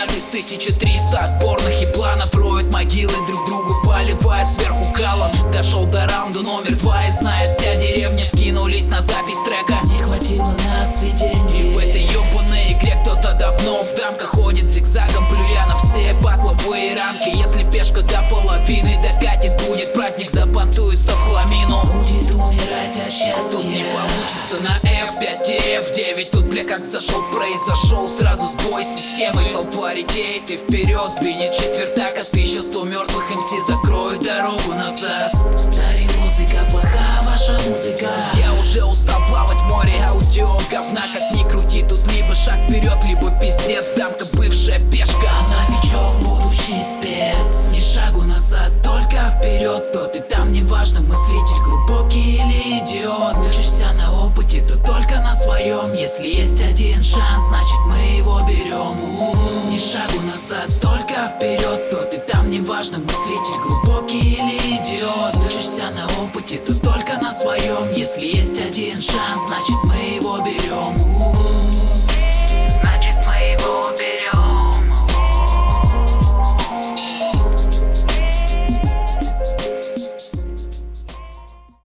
отряд из 1300 отборных ебланов роют могилы друг другу, поливают сверху калом. Дошел до раунда номер 2 и зная, вся деревня скинулись на запись трека. Не хватило на сведений. И в этой ёбаной игре кто-то давно в дамках ходит зигзагом, плюя на все батловые рамки. Если пешка до половины докатит, будет праздник, забантуется в хламину. Будет умирать от счастья. Тут не получится на F5 и F9. Тут, бля, как зашел, произошел сразу сбой системы. Толпа редеет и вперед двинет четвертак. 1100 мертвых МС закроют дорогу назад. Дари, музыка плоха, ваша музыка. Я уже устал плавать в море аудио говна. Как ни крути, тут либо шаг вперед, либо пиздец. Дамка бывшая пешка, А новичок будущий спец. ни шагу назад, только вперед. То ты там, неважно, мыслитель глубокий или идиот. Учишься на опыте, то только на своем. Если есть один шанс, значит мы его берем. Ни шагу назад, только вперед. То ты там, неважно, мыслитель глубокий или идиот. Учишься на опыте, то Только на своем. Если есть один шанс, значит мы его берем.